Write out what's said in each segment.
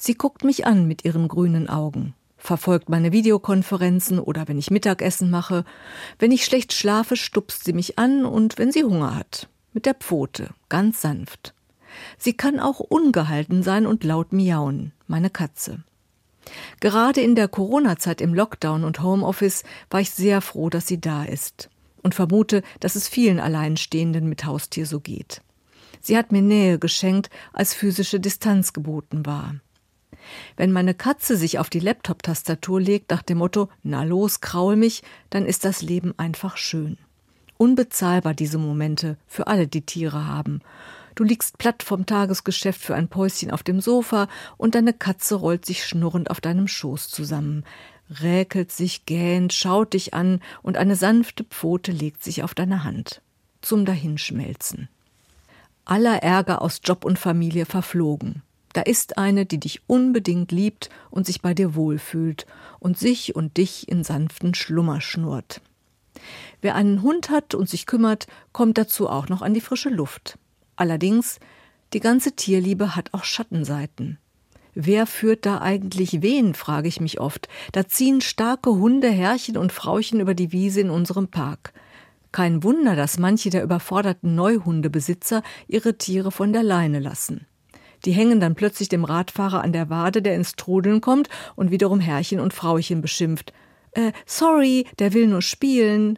Sie guckt mich an mit ihren grünen Augen, verfolgt meine Videokonferenzen oder wenn ich Mittagessen mache. Wenn ich schlecht schlafe, stupst sie mich an und wenn sie Hunger hat. Mit der Pfote, ganz sanft. Sie kann auch ungehalten sein und laut miauen, meine Katze. Gerade in der Corona-Zeit im Lockdown und Homeoffice war ich sehr froh, dass sie da ist. Und vermute, dass es vielen Alleinstehenden mit Haustier so geht. Sie hat mir Nähe geschenkt, als physische Distanz geboten war. Wenn meine Katze sich auf die Laptop-Tastatur legt nach dem Motto, na los, kraul mich, dann ist das Leben einfach schön. Unbezahlbar diese Momente für alle, die Tiere haben. Du liegst platt vom Tagesgeschäft für ein Päuschen auf dem Sofa und deine Katze rollt sich schnurrend auf deinem Schoß zusammen, räkelt sich, gähnt, schaut dich an und eine sanfte Pfote legt sich auf deine Hand. Zum Dahinschmelzen. Aller Ärger aus Job und Familie verflogen. Da ist eine, die dich unbedingt liebt und sich bei dir wohlfühlt und sich und dich in sanften Schlummer schnurrt. Wer einen Hund hat und sich kümmert, kommt dazu auch noch an die frische Luft. Allerdings, die ganze Tierliebe hat auch Schattenseiten. Wer führt da eigentlich wen, frage ich mich oft. Da ziehen starke Hunde, Herrchen und Frauchen über die Wiese in unserem Park. Kein Wunder, dass manche der überforderten Neuhundebesitzer ihre Tiere von der Leine lassen. Die hängen dann plötzlich dem Radfahrer an der Wade, der ins Trudeln kommt und wiederum Herrchen und Frauchen beschimpft. Sorry, der will nur spielen.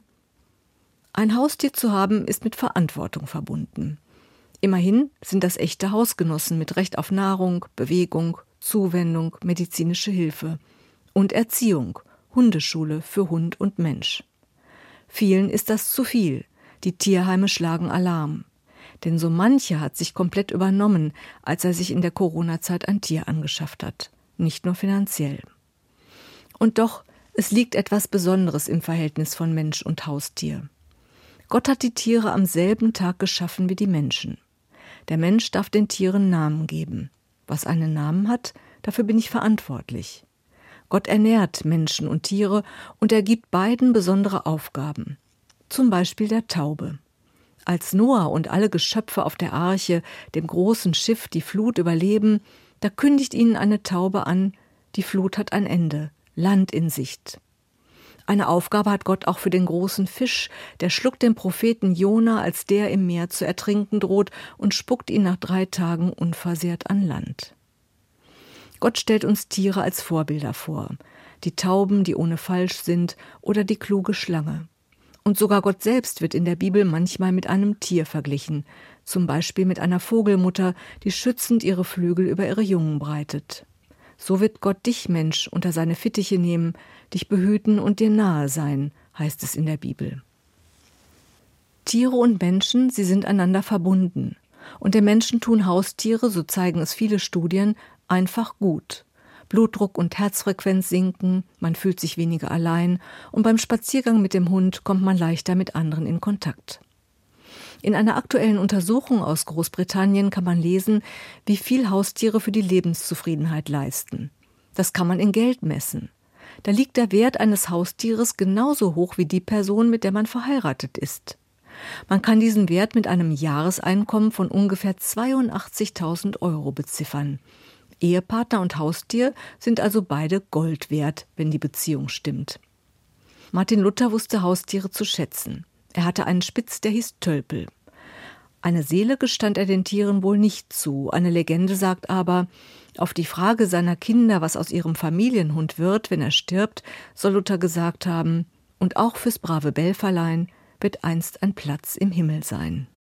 Ein Haustier zu haben, ist mit Verantwortung verbunden. Immerhin sind das echte Hausgenossen mit Recht auf Nahrung, Bewegung, Zuwendung, medizinische Hilfe und Erziehung, Hundeschule für Hund und Mensch. Vielen ist das zu viel. Die Tierheime schlagen Alarm. Denn so mancher hat sich komplett übernommen, als er sich in der Corona-Zeit ein Tier angeschafft hat. Nicht nur finanziell. Und doch, es liegt etwas Besonderes im Verhältnis von Mensch und Haustier. Gott hat die Tiere am selben Tag geschaffen wie die Menschen. Der Mensch darf den Tieren Namen geben. Was einen Namen hat, dafür bin ich verantwortlich. Gott ernährt Menschen und Tiere und er gibt beiden besondere Aufgaben. Zum Beispiel der Taube. Als Noah und alle Geschöpfe auf der Arche, dem großen Schiff, die Flut überleben, da kündigt ihnen eine Taube an, die Flut hat ein Ende, Land in Sicht. Eine Aufgabe hat Gott auch für den großen Fisch, der schluckt den Propheten Jona, als der im Meer zu ertrinken droht, und spuckt ihn nach 3 Tagen unversehrt an Land. Gott stellt uns Tiere als Vorbilder vor, die Tauben, die ohne Falsch sind, oder die kluge Schlange. Und sogar Gott selbst wird in der Bibel manchmal mit einem Tier verglichen, zum Beispiel mit einer Vogelmutter, die schützend ihre Flügel über ihre Jungen breitet. So wird Gott dich, Mensch, unter seine Fittiche nehmen, dich behüten und dir nahe sein, heißt es in der Bibel. Tiere und Menschen, sie sind einander verbunden. Und den Menschen tun Haustiere, so zeigen es viele Studien, einfach gut. Blutdruck und Herzfrequenz sinken, man fühlt sich weniger allein und beim Spaziergang mit dem Hund kommt man leichter mit anderen in Kontakt. In einer aktuellen Untersuchung aus Großbritannien kann man lesen, wie viel Haustiere für die Lebenszufriedenheit leisten. Das kann man in Geld messen. Da liegt der Wert eines Haustieres genauso hoch wie die Person, mit der man verheiratet ist. Man kann diesen Wert mit einem Jahreseinkommen von ungefähr 82.000 € beziffern. Ehepartner und Haustier sind also beide Gold wert, wenn die Beziehung stimmt. Martin Luther wusste Haustiere zu schätzen. Er hatte einen Spitz, der hieß Tölpel. Eine Seele gestand er den Tieren wohl nicht zu. Eine Legende sagt aber, auf die Frage seiner Kinder, was aus ihrem Familienhund wird, wenn er stirbt, soll Luther gesagt haben, und auch fürs brave Belferlein wird einst ein Platz im Himmel sein.